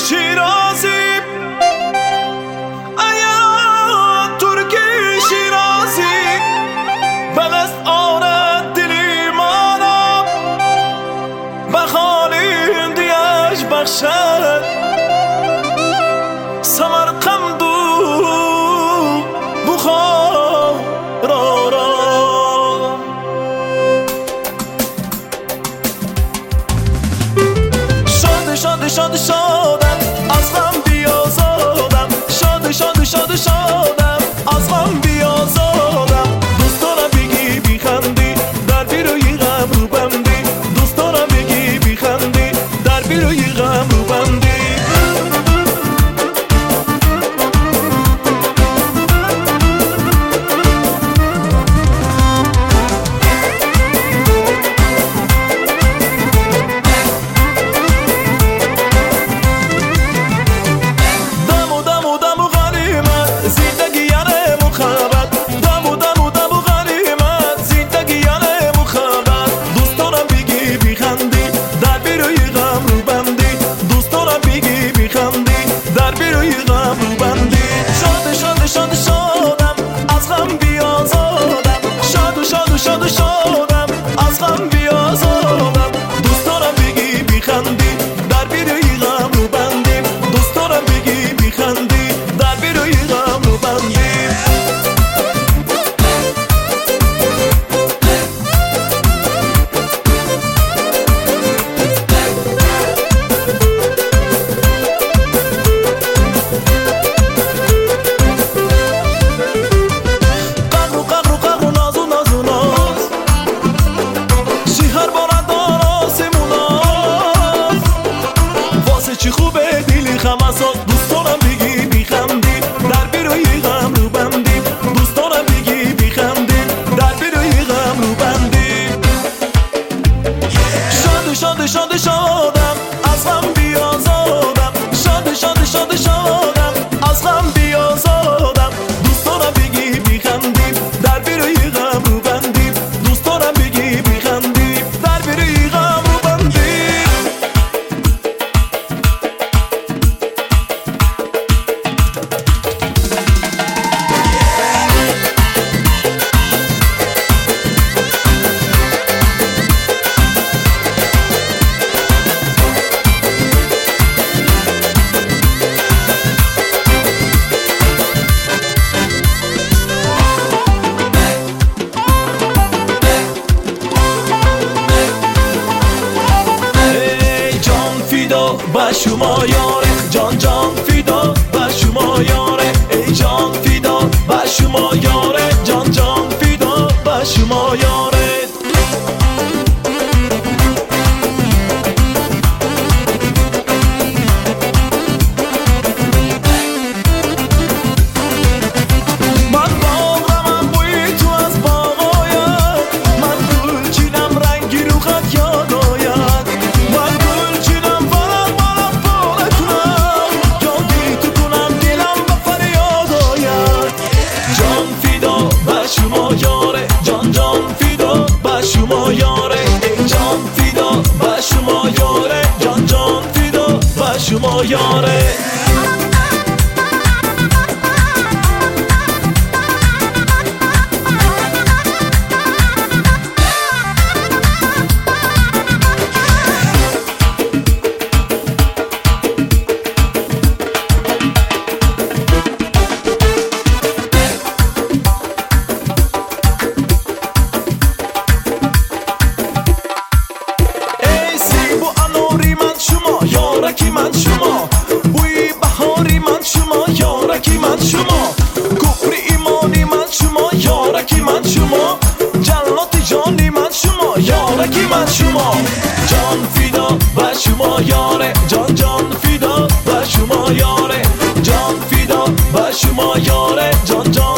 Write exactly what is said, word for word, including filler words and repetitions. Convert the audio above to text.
شیرازی ایا ترکی شیرازی بلست آرد دلی مانا بخالین دیش بخشد سمرقندو بخارا شاد شاد شاد شادم از غم بیازادم شاد شاد شاد شادم از غم بیازادم دوست دارم بگی بیخندی در بیروی غم رو بندی دوست دارم بگی بیخندی در بیروی غم رو بندی چی خوبه دیلی خمسات دوست دارم بگی بیخندی در بیروی غم رو بندی دوست دارم بگی بیخندی در بیروی غم رو بندی شاد شاد شاد شادم از غم بیازادم شاد شاد شاد شادم از غم بیازادم دوست دارم بگی بیخندی در بیروی غم رو بندی دوست دارم بگی بیخندی در بیروی غم رو بندی با شما یاره جان جان فیدا با شما یاره ای جان فیدا با شما یاره جان جان فیدا با شما یاره من باغمم بوی تو از باغاید من گل چینم رنگی رو خط یاد آید من گل چینم شما یاره جان جان فیدا با شما یاره ای جان فیدا با شما یاره جان جان فیدا با شما یاره یارکی من شما بوی بهاری من شما یارکی من شما کفر ایمانی من شما یارکی من شما جلات جانی من شما یارکی من شما جان فیدا با شما یاره جان جان فیدا با شما یاره جان فیدا با شما یاره جان جان